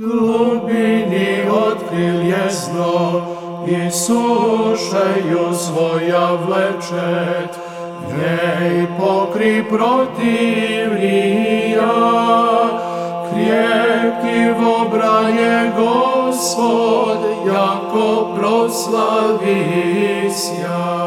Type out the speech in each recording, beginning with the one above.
glubini otkril zno i sušeju svoja vlečet, njej pokri protivnija, krjepki v obranje Gospod, jako proslavisia.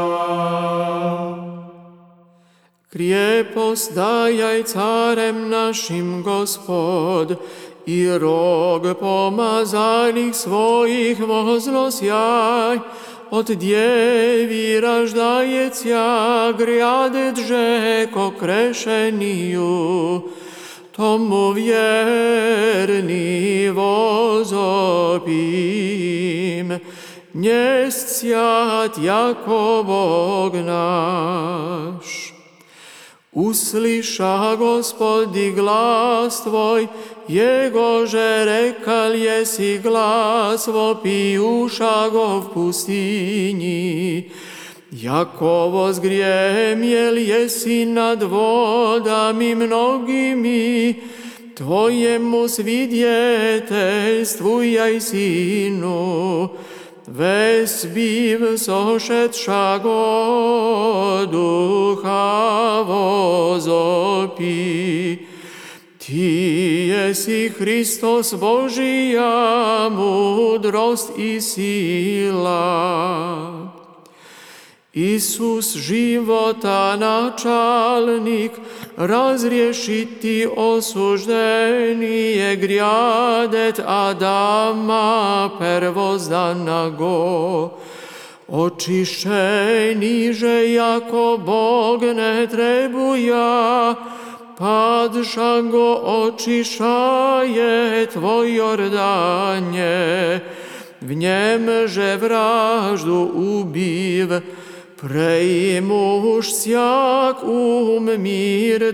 Krijepost dajaj carem našim, Gospod, i rog pomazanih svojih возnosjaj, od djevi raždajecja grjadet žeko krešeniju, tomu vjerni vozopim, njest sjat jako Bog naš. Usliša Gospodi glas Tvoj, Jegože rekal jesi glas vopijuša go v pustinji. Jakovo zgrijemjel jesi nad vodami mnogimi, Tvojemu svidjeteljstvu jaj sinu, ves biv sošetša go duha vozopi. Ti jesi Hristos Božija mudrost i sila. Isus života načalnik, razriješiti osuždenije grjadet Adama pervozdana go. Očišćeniže jako Bog ne trebuja, padša go očišaje tvoj Jordanje, v njemže vraždu ubiv, prejmuž sjak mir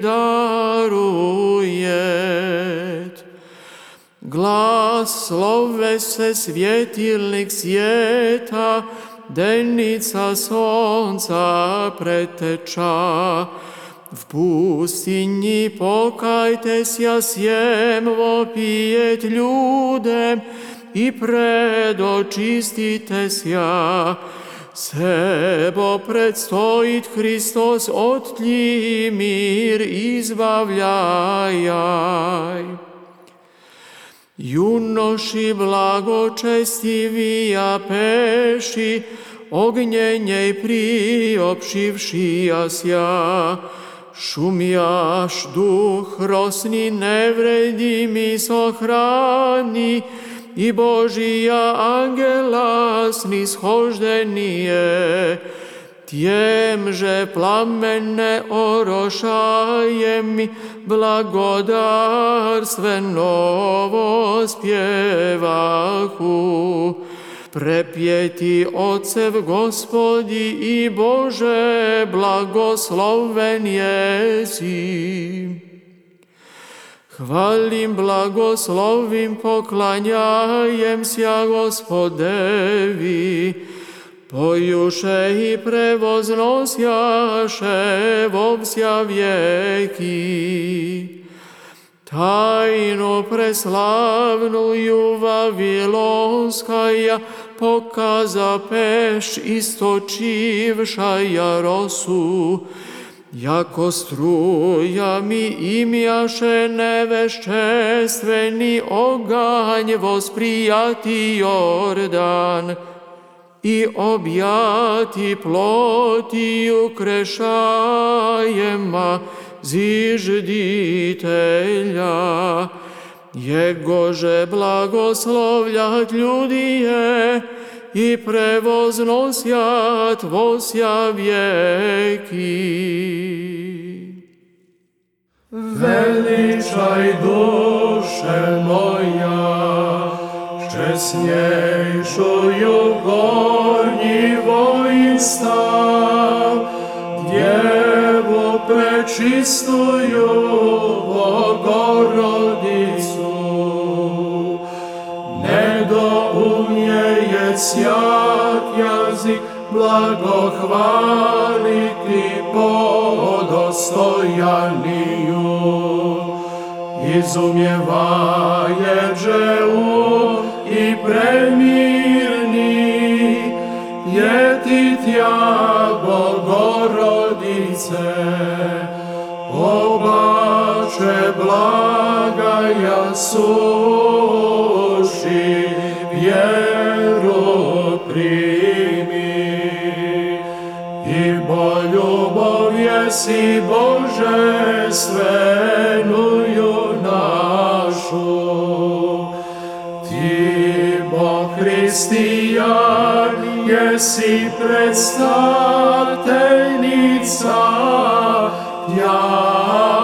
darujet. Glas slove se svjetilnik svijeta, dennica sonca preteča. V pustinji pokajte sja sjem vopijet ljudem i predočistite sja. Sebo predstojit Hristos od tli mir izbavljajaj. Junoši blagočestivija peši, ognjenjej priopšivšija sja. Šumjaš duh rosni nevredimi sohrani, i Božija angela snishoždenije, tjemže plamene orošaje mi blagodarstveno spjevahu. Prepjeti Ocev Gospodi i Bože, blagosloven jesi. Hvalim, blagoslovim, poklanjajem sja Gospodevi, pojuše i prevoznosjaše vovsja vjeki. Tajnu preslavnuju Vavilonskaja pokaza peš istočivšaja rosu, jako strujami imjaše neveščestveni oganj vosprijati Jordan i objati plotiju krešajema zižditelja. Jegože blagoslovljat ljudije i prevoznosjat vosja vjeki. Veličaj duše moja, česnjejšuju gornji vojin stav, Djevu prečistuju Bogorodicu. Nedoumjeje sjak jazik blagohvaliti podostojaniju. Izumjevaje že Bogorodice, obače blagaja suši, vjeru primi. I bo ljubov jesi božestvenuju našu, Ti bo hristijan jesi predstaviteljnica, ja